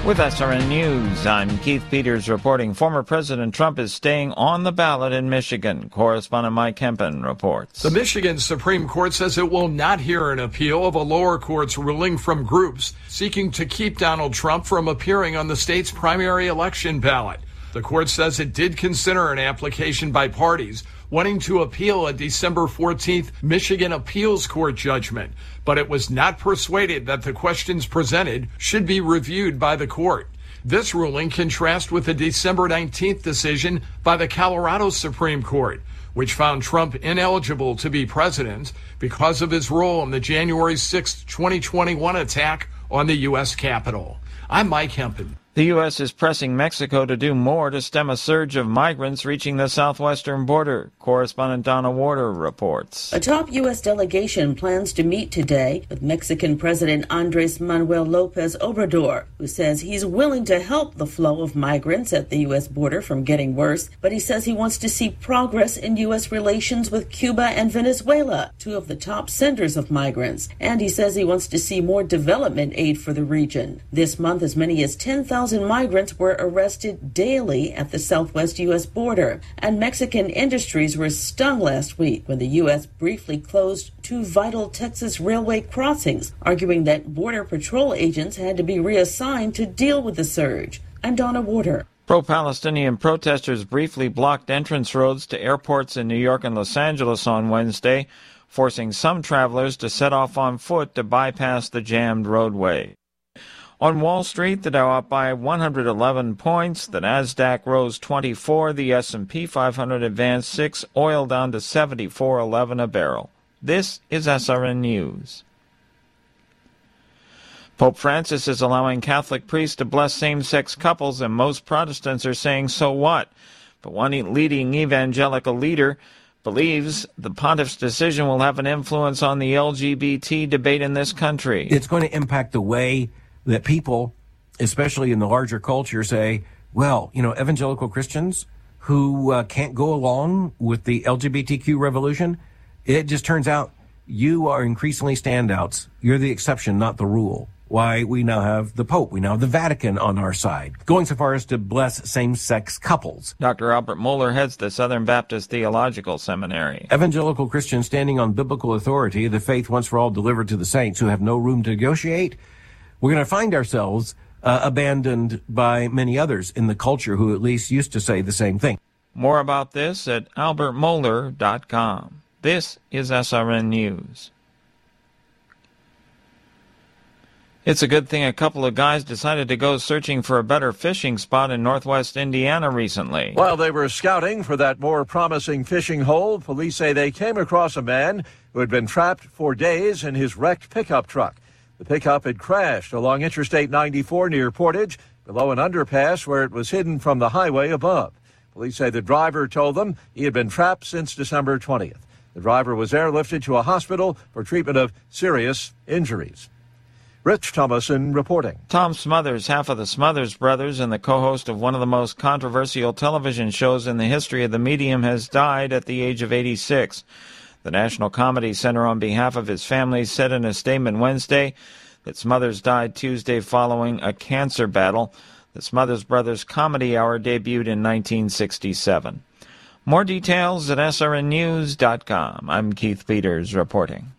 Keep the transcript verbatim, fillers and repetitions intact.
With S R N News, I'm Keith Peters reporting former President Trump is staying on the ballot in Michigan. Correspondent Mike Hempen reports. The Michigan Supreme Court says it will not hear an appeal of a lower court's ruling from groups seeking to keep Donald Trump from appearing on the state's primary election ballot. The court says it did consider an application by parties wanting to appeal a December fourteenth Michigan Appeals Court judgment, but it was not persuaded that the questions presented should be reviewed by the court. This ruling contrasts with the December nineteenth decision by the Colorado Supreme Court, which found Trump ineligible to be president because of his role in the January sixth, twenty twenty-one attack on the U S Capitol. I'm Mike Hempen. The U S is pressing Mexico to do more to stem a surge of migrants reaching the southwestern border. Correspondent Donna Warder reports. A top U S delegation plans to meet today with Mexican President Andres Manuel Lopez Obrador, who says he's willing to help the flow of migrants at the U S border from getting worse, but he says he wants to see progress in U S relations with Cuba and Venezuela, two of the top senders of migrants. And he says he wants to see more development aid for the region. This month, as many as ten thousand migrants were arrested daily at the southwest U S border, and Mexican industries were stung last week when the U S briefly closed two vital Texas railway crossings, arguing that Border Patrol agents had to be reassigned to deal with the surge. I'm Donna Warder. Pro-Palestinian protesters briefly blocked entrance roads to airports in New York and Los Angeles on Wednesday, forcing some travelers to set off on foot to bypass the jammed roadway. On Wall Street, the Dow up by one hundred eleven points, the Nasdaq rose twenty-four, the S and P five hundred advanced six, oil down to seventy-four eleven a barrel. This is S R N News. Pope Francis is allowing Catholic priests to bless same-sex couples, and most Protestants are saying, so what? But one leading evangelical leader believes the pontiff's decision will have an influence on the L G B T debate in this country. It's going to impact the way that people, especially in the larger culture, say, well, you know, evangelical Christians who uh, can't go along with the L G B T Q revolution, it just turns out you are increasingly standouts. You're the exception, not the rule. Why, we now have the Pope, we now have the Vatican on our side, going so far as to bless same-sex couples. Doctor Albert Mohler heads the Southern Baptist Theological Seminary. Evangelical Christians standing on biblical authority, the faith once for all delivered to the saints who have no room to negotiate, we're going to find ourselves uh, abandoned by many others in the culture who at least used to say the same thing. More about this at albert mohler dot com. This is S R N News. It's a good thing a couple of guys decided to go searching for a better fishing spot in northwest Indiana recently. While they were scouting for that more promising fishing hole, police say they came across a man who had been trapped for days in his wrecked pickup truck. The pickup had crashed along Interstate ninety-four near Portage, below an underpass where it was hidden from the highway above. Police say the driver told them he had been trapped since December twentieth. The driver was airlifted to a hospital for treatment of serious injuries. Rich Thomason reporting. Tom Smothers, half of the Smothers Brothers and the co-host of one of the most controversial television shows in the history of the medium, has died at the age of eighty-six. The National Comedy Center, on behalf of his family, said in a statement Wednesday that Smothers died Tuesday following a cancer battle. The Smothers Brothers Comedy Hour debuted in nineteen sixty-seven. More details at S R N news dot com. I'm Keith Peters reporting.